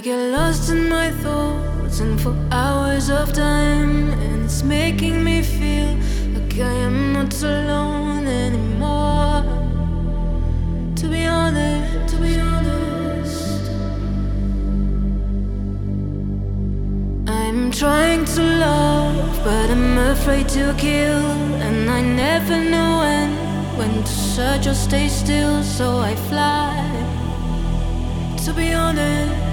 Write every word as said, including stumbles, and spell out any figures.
get lost in my thoughts and for hours of time, and it's making me feel like I am not alone anymore. To be honest, to be honest, I'm trying to love, but I'm afraid to kill, and I never know when, when to search or stay still, so I fly. To be honest.